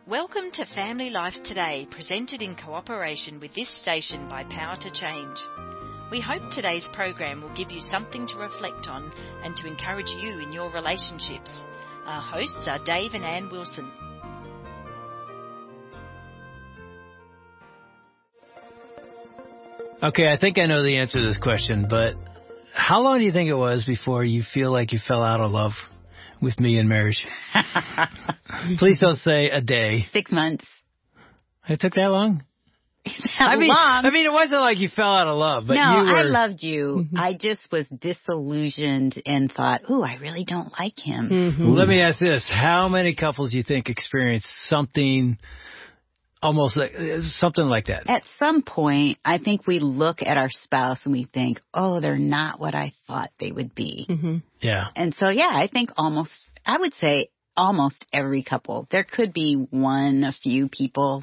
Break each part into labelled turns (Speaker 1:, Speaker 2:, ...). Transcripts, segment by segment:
Speaker 1: Welcome to Family Life Today, presented in cooperation with this station by Power to Change. We hope today's program will give you something to reflect on and to encourage you in your relationships. Our hosts are Dave and Ann Wilson.
Speaker 2: Okay, I think I know the answer to this question, but how long do you think it was before you feel like you fell out of love with me in marriage? Please don't say a day.
Speaker 3: 6 months.
Speaker 2: It took that long?
Speaker 3: Long.
Speaker 2: I mean, it wasn't like you fell out of love, but
Speaker 3: no,
Speaker 2: you were...
Speaker 3: I loved you. Mm-hmm. I just was disillusioned and thought, ooh, I really don't like him.
Speaker 2: Mm-hmm. Well, let me ask this. How many couples do you think experience something almost like something like that?
Speaker 3: At some point, I think we look at our spouse and we think, oh, they're not what I thought they would be.
Speaker 2: Mm-hmm. Yeah.
Speaker 3: And so, yeah, I think I would say almost every couple. There could be a few people,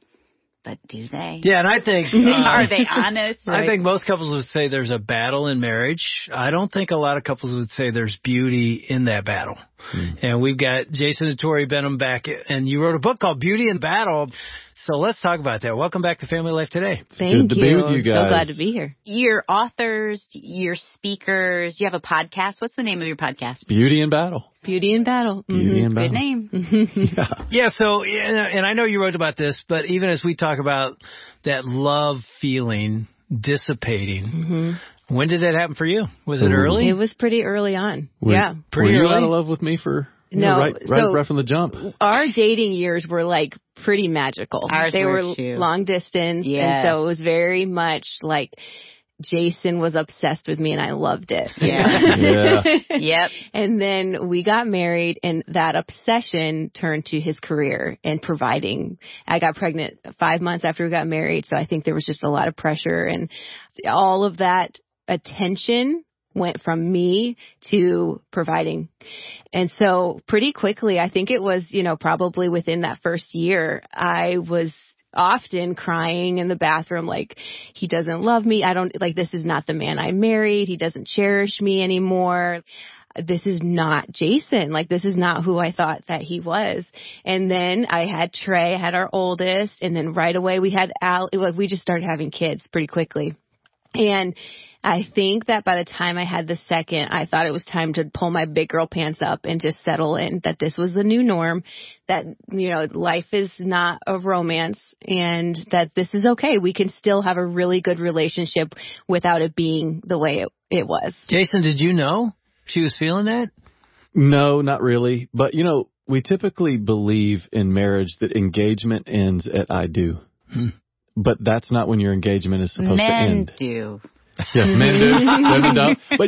Speaker 3: but do they?
Speaker 2: Yeah, and I think...
Speaker 3: Are they honest?
Speaker 2: I think most couples would say there's a battle in marriage. I don't think a lot of couples would say there's beauty in that battle. And we've got Jason and Tori Benham back, and you wrote a book called Beauty in Battle. So let's talk about that. Welcome back to Family Life Today.
Speaker 4: Thank you.
Speaker 5: Good to be with you guys.
Speaker 4: So glad to be here.
Speaker 3: You're authors, you're speakers, you have a podcast. What's the name of your podcast?
Speaker 5: Beauty in Battle.
Speaker 4: Beauty in Battle.
Speaker 5: Beauty in Battle.
Speaker 3: Good name.
Speaker 2: Yeah, so, and I know you wrote about this, but even as we talk about that love feeling dissipating, when did that happen for you? Was it early?
Speaker 4: It was pretty early on.
Speaker 2: Pretty
Speaker 5: were you
Speaker 2: early?
Speaker 5: out of love with me for...
Speaker 4: No,
Speaker 5: right from the jump.
Speaker 4: Our dating years were like pretty magical.
Speaker 3: They
Speaker 4: were
Speaker 3: too.
Speaker 4: Long distance, and so it was very much like Jason was obsessed with me, and I loved it.
Speaker 3: Yeah. Yep.
Speaker 4: And then we got married, and that obsession turned to his career and providing. I got pregnant 5 months after we got married, so I think there was just a lot of pressure, and all of that attention went from me to providing. And so pretty quickly, I think it was, probably within that first year, I was often crying in the bathroom, like, he doesn't love me. This is not the man I married. He doesn't cherish me anymore. This is not Jason. This is not who I thought that he was. And then I had Trey, I had our oldest, and then right away we had Al. We just started having kids pretty quickly. And I think that by the time I had the second, I thought it was time to pull my big girl pants up and just settle in, that this was the new norm, that, life is not a romance, and that this is okay. We can still have a really good relationship without it being the way it was.
Speaker 2: Jason, did you know she was feeling that?
Speaker 5: No, not really. But, we typically believe in marriage that engagement ends at I do. But that's not when your engagement is supposed to end.
Speaker 3: Men do.
Speaker 5: Yeah, men do. Women don't. But,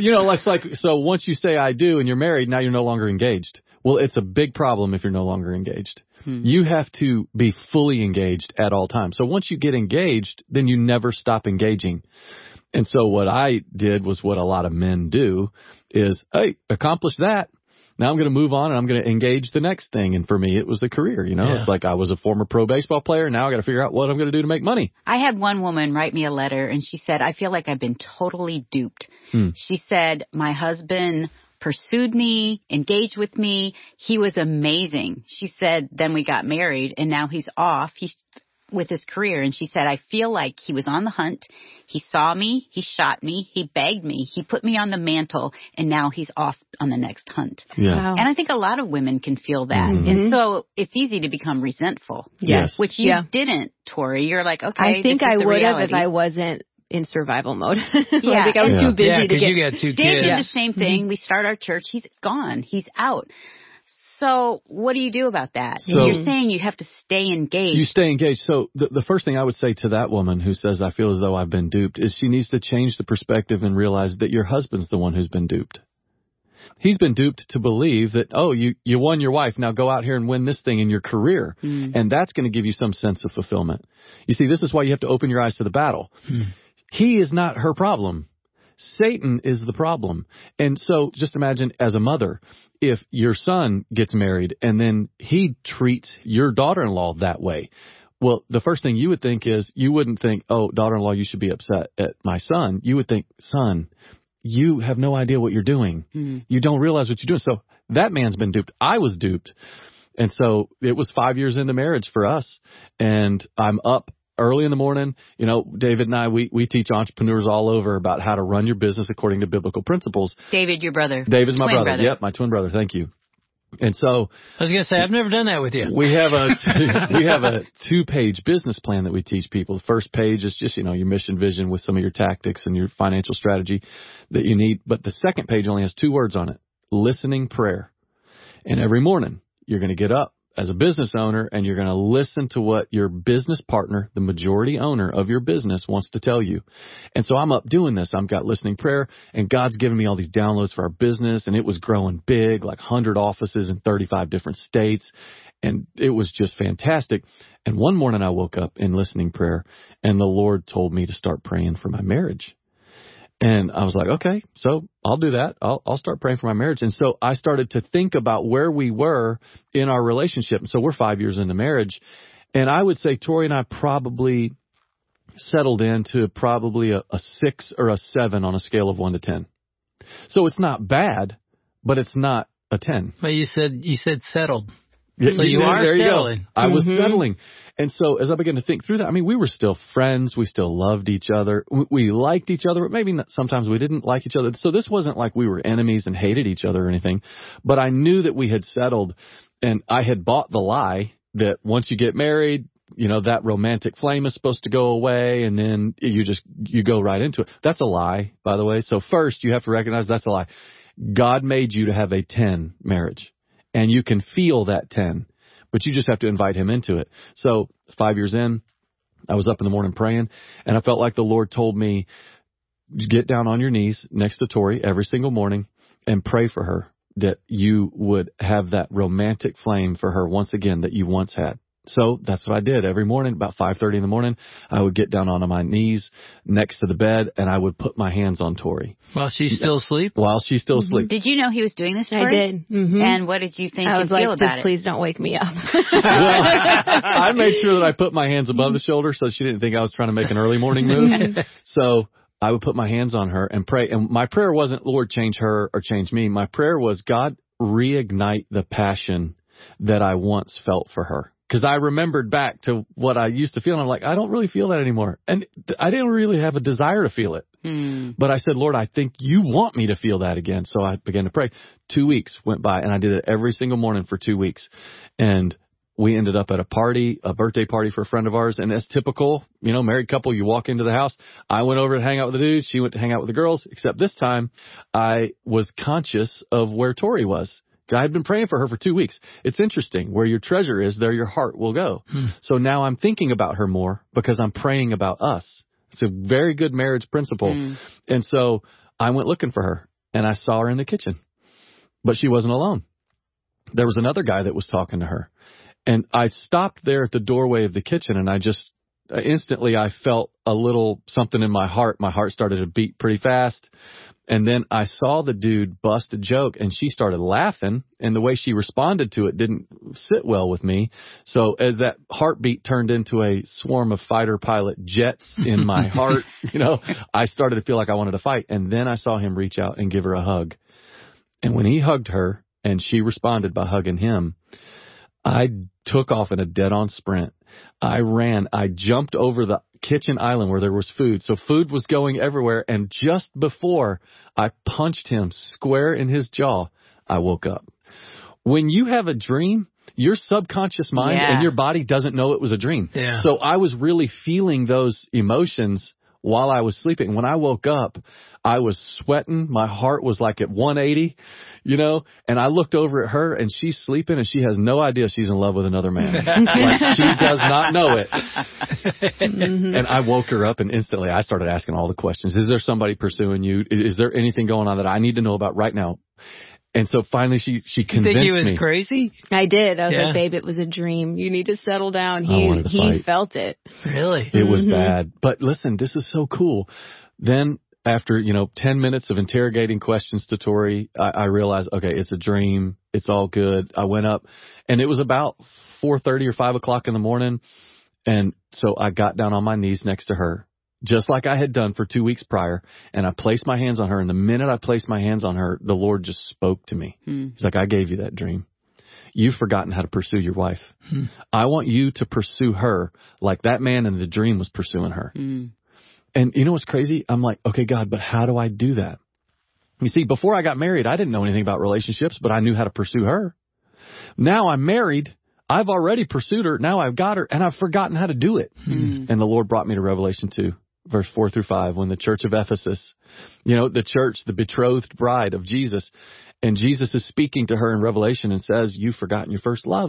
Speaker 5: so once you say I do and you're married, now you're no longer engaged. Well, it's a big problem if you're no longer engaged. You have to be fully engaged at all times. So once you get engaged, then you never stop engaging. And so what I did was what a lot of men do is, hey, accomplish that. Now I'm going to move on and I'm going to engage the next thing. And for me, it was a career, It's like I was a former pro baseball player. Now I got to figure out what I'm going to do to make money.
Speaker 3: I had one woman write me a letter and she said, I feel like I've been totally duped. She said, my husband pursued me, engaged with me. He was amazing. She said, then we got married and now he's off. He's with his career. And she said, I feel like he was on the hunt. He saw me. He shot me. He begged me. He put me on the mantle. And now he's off on the next hunt.
Speaker 5: Yeah.
Speaker 4: Wow.
Speaker 3: And I think a lot of women can feel that. And so it's easy to become resentful.
Speaker 4: Yes.
Speaker 3: Which you didn't, Tori. You're like, okay,
Speaker 4: I think I would have if I
Speaker 3: was.
Speaker 4: wasn't in survival mode.
Speaker 3: Yeah.
Speaker 4: I think I was too busy to get...
Speaker 2: you got 2 kids.
Speaker 3: Dave did the same thing. We start our church. He's gone. He's out. So what do you do about that?
Speaker 5: So,
Speaker 3: you're saying you have to stay engaged.
Speaker 5: You stay engaged. So the first thing I would say to that woman who says, I feel as though I've been duped, is she needs to change the perspective and realize that your husband's the one who's been duped. He's been duped to believe that, you won your wife. Now go out here and win this thing in your career. And that's going to give you some sense of fulfillment. You see, this is why you have to open your eyes to the battle. He is not her problem. Satan is the problem. And so just imagine as a mother, if your son gets married and then he treats your daughter-in-law that way, well, the first thing you would think is you wouldn't think, oh, daughter-in-law, you should be upset at my son. You would think, son, you have no idea what you're doing. You don't realize what you're doing. So that man's been duped. I was duped. And so it was 5 years into marriage for us. And I'm up early in the morning. You know, David and I, we teach entrepreneurs all over about how to run your business according to biblical principles.
Speaker 3: David, your brother.
Speaker 5: David's my
Speaker 3: brother.
Speaker 5: Yep, my twin brother. Thank you. And so
Speaker 2: I was going to say, I've never done that with you.
Speaker 5: we have a 2-page business plan that we teach people. The first page is just, you know, your mission, vision with some of your tactics and your financial strategy that you need. But the second page only has 2 words on it: listening prayer. And every morning you're going to get up as a business owner and you're going to listen to what your business partner, the majority owner of your business, wants to tell you. And so I'm up doing this. I've got listening prayer, and God's given me all these downloads for our business, and it was growing big, like 100 offices in 35 different states. And it was just fantastic. And one morning I woke up in listening prayer, and the Lord told me to start praying for my marriage. And I was like, okay, so I'll do that. I'll start praying for my marriage. And so I started to think about where we were in our relationship. And so we're 5 years into marriage. And I would say Tori and I probably settled into probably a 6 or a 7 on a scale of 1 to 10. So it's not bad, but it's not a 10.
Speaker 2: But you said settled.
Speaker 5: So
Speaker 2: you are settling.
Speaker 5: You go. I was settling. And so as I began to think through that, I mean, we were still friends. We still loved each other. We liked each other, but maybe not, sometimes we didn't like each other. So this wasn't like we were enemies and hated each other or anything, but I knew that we had settled, and I had bought the lie that once you get married, you know, that romantic flame is supposed to go away, and then you go right into it. That's a lie, by the way. So first you have to recognize that's a lie. God made you to have a 10 marriage, and you can feel that 10. But you just have to invite him into it. So 5 years in, I was up in the morning praying, and I felt like the Lord told me, get down on your knees next to Tori every single morning and pray for her, that you would have that romantic flame for her once again that you once had. So that's what I did. Every morning, about 5:30 in the morning, I would get down on my knees next to the bed, and I would put my hands on Tori.
Speaker 2: While she's still asleep?
Speaker 5: While she's still asleep.
Speaker 3: Did you know he was doing this for
Speaker 4: I
Speaker 3: you?
Speaker 4: did. Mm-hmm.
Speaker 3: And what did you think
Speaker 4: I
Speaker 3: and
Speaker 4: was like,
Speaker 3: feel about
Speaker 4: just
Speaker 3: it?
Speaker 4: please don't wake me up.
Speaker 5: Well, I made sure that I put my hands above the shoulder so she didn't think I was trying to make an early morning move. So I would put my hands on her and pray. And my prayer wasn't, Lord, change her or change me. My prayer was, God, reignite the passion that I once felt for her. Because I remembered back to what I used to feel, and I'm like, I don't really feel that anymore. And I didn't really have a desire to feel it. But I said, Lord, I think you want me to feel that again. So I began to pray. 2 weeks went by, and I did it every single morning for 2 weeks. And we ended up at a birthday party for a friend of ours. And as typical, you know, married couple, you walk into the house. I went over to hang out with the dudes. She went to hang out with the girls, except this time I was conscious of where Tori was. I had been praying for her for 2 weeks. It's interesting. Where your treasure is, there your heart will go. So now I'm thinking about her more because I'm praying about us. It's a very good marriage principle. And so I went looking for her, and I saw her in the kitchen. But she wasn't alone. There was another guy that was talking to her. And I stopped there at the doorway of the kitchen, and I just instantly I felt a little something in my heart. My heart started to beat pretty fast. And then I saw the dude bust a joke, and she started laughing, and the way she responded to it didn't sit well with me. So as that heartbeat turned into a swarm of fighter pilot jets in my heart, you know, I started to feel like I wanted to fight. And then I saw him reach out and give her a hug. And when he hugged her and she responded by hugging him, I took off in a dead-on sprint. I ran. I jumped over the kitchen island where there was food. So food was going everywhere. And just before I punched him square in his jaw, I woke up. When you have a dream, your subconscious mind and your body doesn't know it was a dream.
Speaker 2: Yeah.
Speaker 5: So I was really feeling those emotions while I was sleeping. When I woke up, I was sweating. My heart was like at 180, you know, and I looked over at her, and she's sleeping, and she has no idea she's in love with another man. Like, she does not know it. And I woke her up, and instantly I started asking all the questions. Is there somebody pursuing you? Is there anything going on that I need to know about right now? And so finally she convinced me.
Speaker 2: You think he was crazy?
Speaker 4: I did. I was like, babe, it was a dream. You need to settle down. He felt it.
Speaker 2: Really?
Speaker 5: It was bad. But listen, this is so cool. Then after, 10 minutes of interrogating questions to Tori, I realized, okay, it's a dream. It's all good. I went up, and it was about 4:30 or 5 o'clock in the morning. And so I got down on my knees next to her, just like I had done for 2 weeks prior. And I placed my hands on her. And the minute I placed my hands on her, the Lord just spoke to me. He's like, I gave you that dream. you've forgotten how to pursue your wife. I want you to pursue her like that man in the dream was pursuing her. And you know what's crazy? I'm like, okay, God, but how do I do that? You see, before I got married, I didn't know anything about relationships, but I knew how to pursue her. Now I'm married. I've already pursued her. Now I've got her, and I've forgotten how to do it. And the Lord brought me to Revelation 2, verse 4-5, when the church of Ephesus, the church, the betrothed bride of Jesus, and Jesus is speaking to her in Revelation and says, you've forgotten your first love.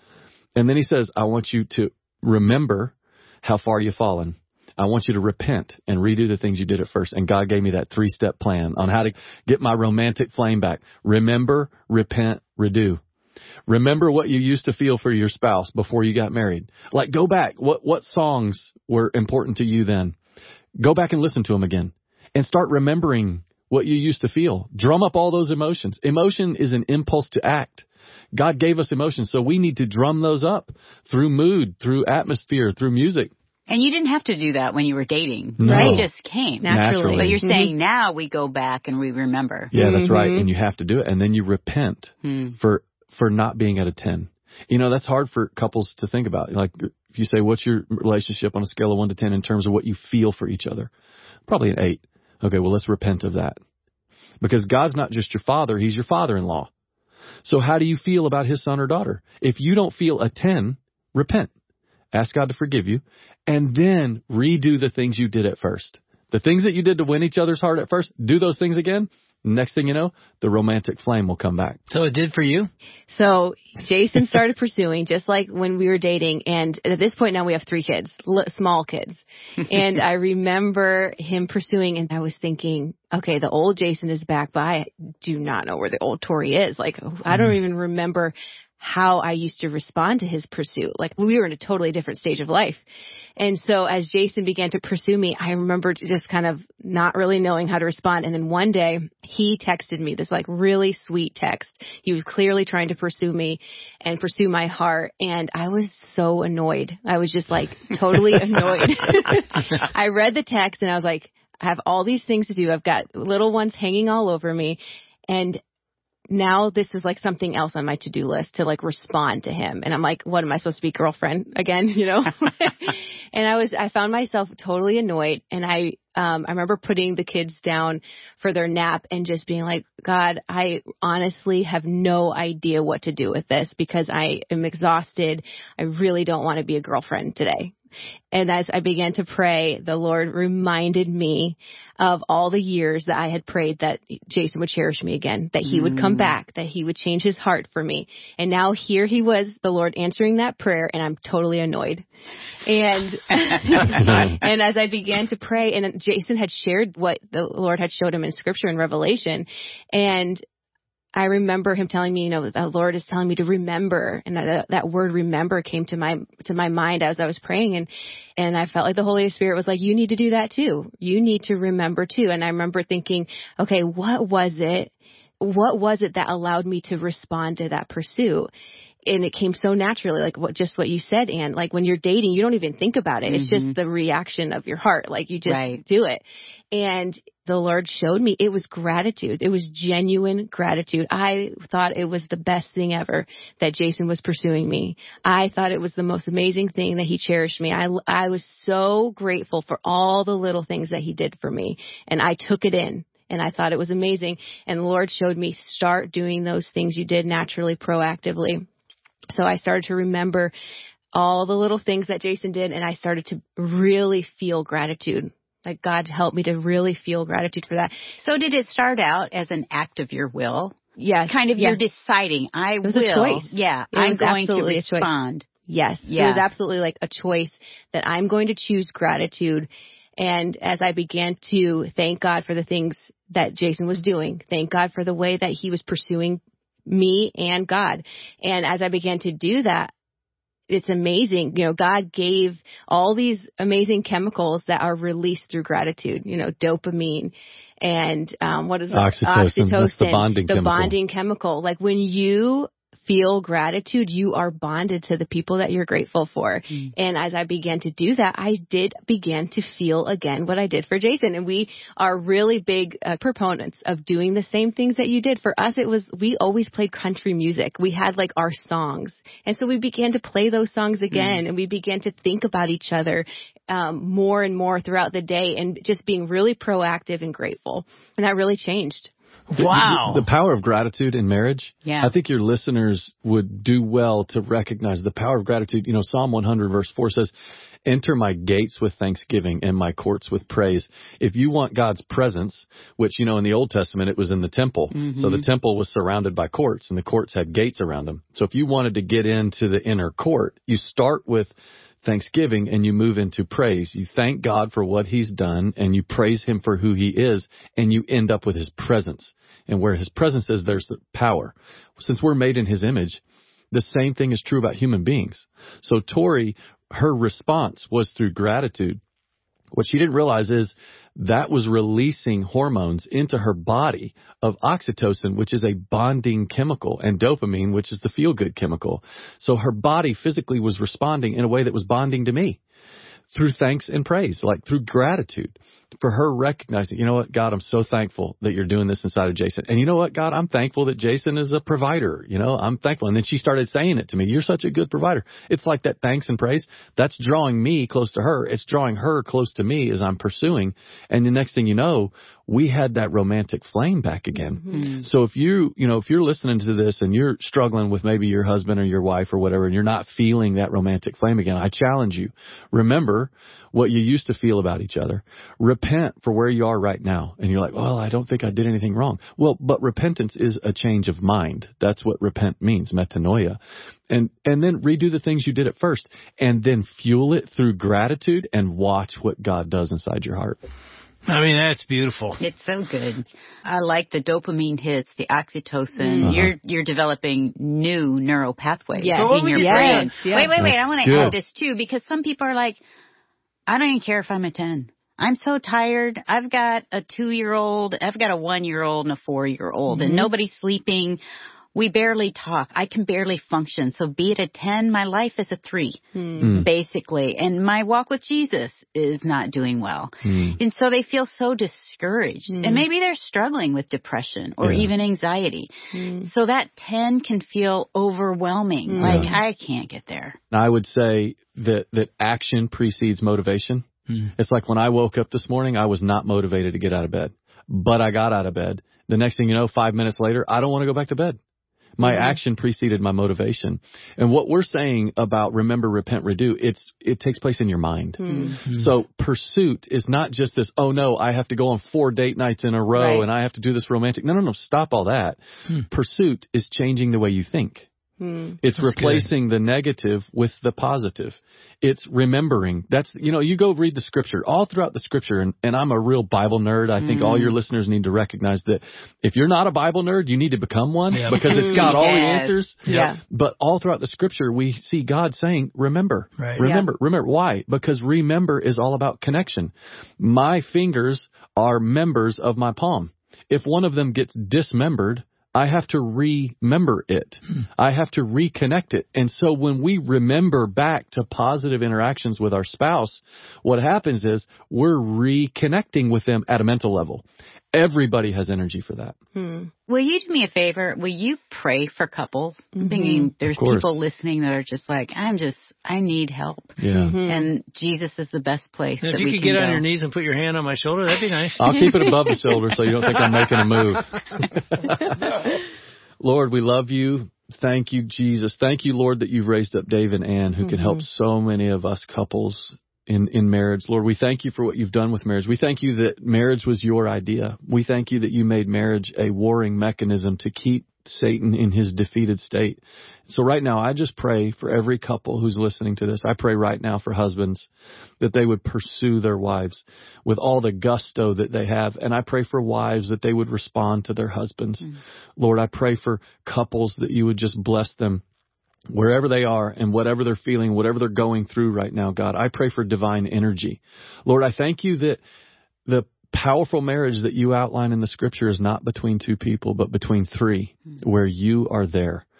Speaker 5: And then he says, I want you to remember how far you've fallen. I want you to repent and redo the things you did at first. And God gave me that 3-step plan on how to get my romantic flame back. Remember, repent, redo. Remember what you used to feel for your spouse before you got married. Like, go back. What songs were important to you then? Go back and listen to them again and start remembering what you used to feel. Drum up all those emotions. Emotion is an impulse to act. God gave us emotions, so we need to drum those up through mood, through atmosphere, through music.
Speaker 3: And you didn't have to do that when you were dating.
Speaker 5: No.
Speaker 3: Right? It just came.
Speaker 5: Naturally.
Speaker 3: But you're saying now we go back and we remember.
Speaker 5: Yeah, that's right. And you have to do it. And then you repent for not being at a 10. That's hard for couples to think about. Like, if you say, what's your relationship on a scale of 1 to 10 in terms of what you feel for each other? Probably an 8. Okay, well, let's repent of that. Because God's not just your father, he's your father-in-law. So how do you feel about his son or daughter? If you don't feel a 10, repent. Ask God to forgive you, and then redo the things you did at first. The things that you did to win each other's heart at first, do those things again. Next thing you know, the romantic flame will come back.
Speaker 2: So it did for you?
Speaker 4: So Jason started pursuing just like when we were dating. And at this point now we have 3 kids, small kids. And I remember him pursuing and I was thinking, okay, the old Jason is back, but I do not know where the old Tori is. Like, I don't even remember how I used to respond to his pursuit. Like, we were in a totally different stage of life. And so as Jason began to pursue me, I remember just kind of not really knowing how to respond. And then one day he texted me this like really sweet text. He was clearly trying to pursue me and pursue my heart. And I was so annoyed. I was just like totally annoyed. I read the text and I was like, I have all these things to do. I've got little ones hanging all over me. And now this is like something else on my to-do list to like respond to him. And I'm like, what am I supposed to be, girlfriend again, And I found myself totally annoyed. And I remember putting the kids down for their nap and just being like, God, I honestly have no idea what to do with this because I am exhausted. I really don't want to be a girlfriend today. And as I began to pray, the Lord reminded me of all the years that I had prayed that Jason would cherish me again, that he would come back, that he would change his heart for me. And now here he was, the Lord answering that prayer, and I'm totally annoyed. And and as I began to pray, and Jason had shared what the Lord had showed him in Scripture and Revelation, and I remember him telling me, the Lord is telling me to remember, and that word remember came to my mind as I was praying, and I felt like the Holy Spirit was like, you need to do that too. You need to remember too. And I remember thinking, okay, what was it that allowed me to respond to that pursuit? And it came so naturally, like what you said, Ann. Like when you're dating, you don't even think about it. It's just the reaction of your heart. Like you just do it. And the Lord showed me it was gratitude. It was genuine gratitude. I thought it was the best thing ever that Jason was pursuing me. I thought it was the most amazing thing that he cherished me. I was so grateful for all the little things that he did for me. And I took it in. And I thought it was amazing. And the Lord showed me, start doing those things you did naturally, proactively. So I started to remember all the little things that Jason did, and I started to really feel gratitude. Like God helped me to really feel gratitude for that.
Speaker 3: So did it start out as an act of your will?
Speaker 4: Yes.
Speaker 3: Kind of you're deciding,
Speaker 4: it was a choice.
Speaker 3: Yeah. I'm going to respond.
Speaker 4: Yes. Yeah. It was absolutely like a choice that I'm going to choose gratitude. And as I began to thank God for the things that Jason was doing, thank God for the way that he was pursuing me and God. And as I began to do that, it's amazing. God gave all these amazing chemicals that are released through gratitude, dopamine and, what is it?
Speaker 5: Oxytocin. That's the bonding chemical.
Speaker 4: Bonding chemical. Like when you feel gratitude, you are bonded to the people that you're grateful for. And as I began to do that, I did begin to feel again what I did for Jason. And we are really big proponents of doing the same things that you did. For us, we always played country music. We had like our songs. And so we began to play those songs again, and we began to think about each other more and more throughout the day, and just being really proactive and grateful. And that really changed.
Speaker 2: Wow.
Speaker 5: The power of gratitude in marriage.
Speaker 3: Yeah.
Speaker 5: I think your listeners would do well to recognize the power of gratitude. You know, Psalm 100 verse 4 says, enter my gates with thanksgiving and my courts with praise. If you want God's presence, which, you know, in the Old Testament, it was in the temple. So the temple was surrounded by courts, and the courts had gates around them. So if you wanted to get into the inner court, you start with thanksgiving and you move into praise. You thank God for what he's done, and you praise him for who he is, and you end up with his presence. And where his presence is, there's the power. Since we're made in his image, the same thing is true about human beings. So Tori, her response was through gratitude. What she didn't realize is that was releasing hormones into her body of oxytocin, which is a bonding chemical, and dopamine, which is the feel-good chemical. So her body physically was responding in a way that was bonding to me through thanks and praise, like through gratitude. For her recognizing, you know what, God, I'm so thankful that you're doing this inside of Jason. And you know what, God, I'm thankful that Jason is a provider. You know, I'm thankful. And then she started saying it to me. You're such a good provider. It's like that thanks and praise. That's drawing me close to her. It's drawing her close to me as I'm pursuing. And the next thing you know, we had that romantic flame back again. So if you're listening to this and you're struggling with maybe your husband or your wife or whatever, and you're not feeling that romantic flame again, I challenge you. Remember what you used to feel about each other. Repent for where you are right now. And you're like, well, I don't think I did anything wrong. Well, but repentance is a change of mind. That's what repent means, metanoia. And then redo the things you did at first, and then fuel it through gratitude and watch what God does inside your heart.
Speaker 2: I mean, that's beautiful.
Speaker 3: It's so good. I like the dopamine hits, the oxytocin. You're developing new neural pathways in your brain.
Speaker 4: Yes.
Speaker 3: Wait. I want to add this too, because some people are like, I don't even care if I'm a 10. I'm so tired. I've got a 2-year-old, I've got a 1-year-old and a 4-year-old, and nobody's sleeping. We barely talk. I can barely function. So be it a 10, my life is a 3, basically. And my walk with Jesus is not doing well. And so they feel so discouraged. And maybe they're struggling with depression or even anxiety. So that 10 can feel overwhelming. Like, I can't get there.
Speaker 5: I would say that action precedes motivation. It's like when I woke up this morning, I was not motivated to get out of bed, but I got out of bed. The next thing you know, 5 minutes later, I don't want to go back to bed. My action preceded my motivation. And what we're saying about remember, repent, redo, it takes place in your mind. So pursuit is not just this, oh no, I have to go on 4 date nights in a row and I have to do this romantic. No, stop all that. Pursuit is changing the way you think. It's replacing the negative with the positive. It's remembering. That's, you go read the scripture all throughout the scripture. And I'm a real Bible nerd. I think all your listeners need to recognize that if you're not a Bible nerd, you need to become one because it's got all the answers. But all throughout the scripture, we see God saying, remember, remember. Why? Because remember is all about connection. My fingers are members of my palm. If one of them gets dismembered, I have to remember it. I have to reconnect it. And so when we remember back to positive interactions with our spouse, what happens is we're reconnecting with them at a mental level. Everybody has energy for that.
Speaker 3: Will you do me a favor? Will you pray for couples? I'm thinking there's people listening that are just like, I need help. And Jesus is the best place that we can go.
Speaker 2: If you could get on your knees and put your hand on my shoulder, that'd be nice.
Speaker 5: I'll keep it above the shoulder so you don't think I'm making a move. Lord, we love you. Thank you, Jesus. Thank you, Lord, that you've raised up Dave and Ann who can help so many of us couples in marriage. Lord, we thank you for what you've done with marriage. We thank you that marriage was your idea. We thank you that you made marriage a warring mechanism to keep Satan in his defeated state. So right now, I just pray for every couple who's listening to this. I pray right now for husbands that they would pursue their wives with all the gusto that they have. And I pray for wives that they would respond to their husbands. Lord, I pray for couples that you would just bless them wherever they are and whatever they're feeling, whatever they're going through right now, God. I pray for divine energy. Lord, I thank you that the powerful marriage that you outline in the scripture is not between 2 people, but between 3, where you are there.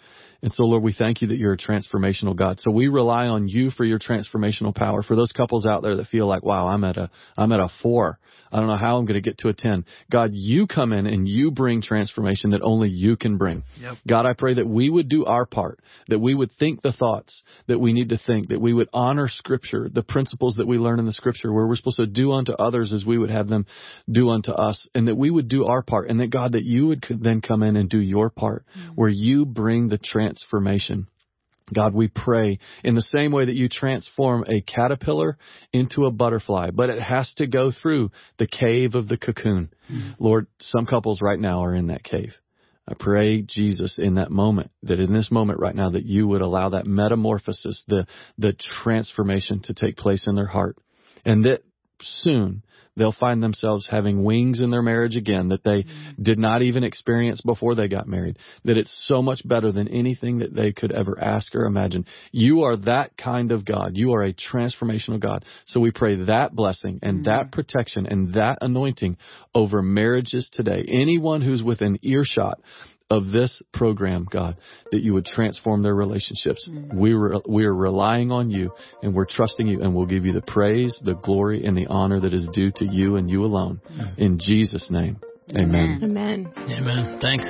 Speaker 5: And so, Lord, we thank you that you're a transformational God. So we rely on you for your transformational power. For those couples out there that feel like, wow, I'm at a 4. I don't know how I'm going to get to a 10. God, you come in and you bring transformation that only you can bring.
Speaker 2: Yep.
Speaker 5: God, I pray that we would do our part, that we would think the thoughts that we need to think, that we would honor Scripture, the principles that we learn in the Scripture, where we're supposed to do unto others as we would have them do unto us, and that we would do our part, and that, God, that you would then come in and do your part, where you bring the transformation. God, we pray in the same way that you transform a caterpillar into a butterfly, but it has to go through the cave of the cocoon. Lord, some couples right now are in that cave. I pray, Jesus, in that moment, that in this moment right now, that you would allow that metamorphosis, the transformation to take place in their heart, and that soon they'll find themselves having wings in their marriage again that they did not even experience before they got married, that it's so much better than anything that they could ever ask or imagine. You are that kind of God. You are a transformational God. So we pray that blessing and that protection and that anointing over marriages today. Anyone who's within earshot of this program, God, that you would transform their relationships. We are relying on you, and we're trusting you, and we'll give you the praise, the glory, and the honor that is due to you and you alone. In Jesus' name, amen.
Speaker 4: Amen.
Speaker 2: Amen. Thanks.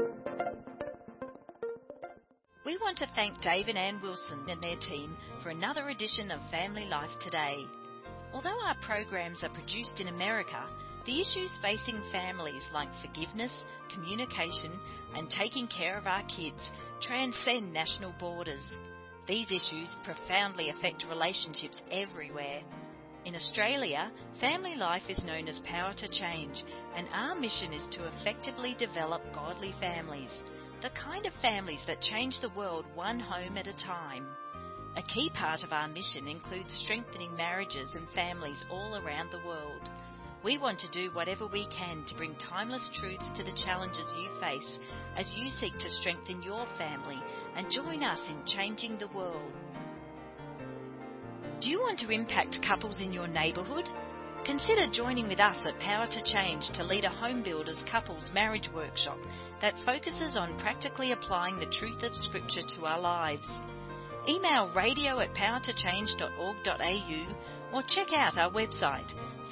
Speaker 1: We want to thank Dave and Ann Wilson and their team for another edition of Family Life Today. Although our programs are produced in America, the issues facing families like forgiveness, communication, and taking care of our kids transcend national borders. These issues profoundly affect relationships everywhere. In Australia, Family Life is known as Power to Change, and our mission is to effectively develop godly families, the kind of families that change the world one home at a time. A key part of our mission includes strengthening marriages and families all around the world. We want to do whatever we can to bring timeless truths to the challenges you face as you seek to strengthen your family and join us in changing the world. Do you want to impact couples in your neighbourhood? Consider joining with us at Power to Change to lead a Home Builders Couples Marriage Workshop that focuses on practically applying the truth of Scripture to our lives. Email radio@powertochange.org.au or check out our website,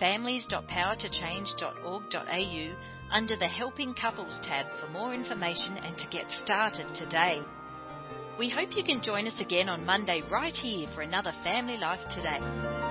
Speaker 1: families.powertochange.org.au, under the Helping Couples tab for more information and to get started today. We hope you can join us again on Monday right here for another Family Life Today.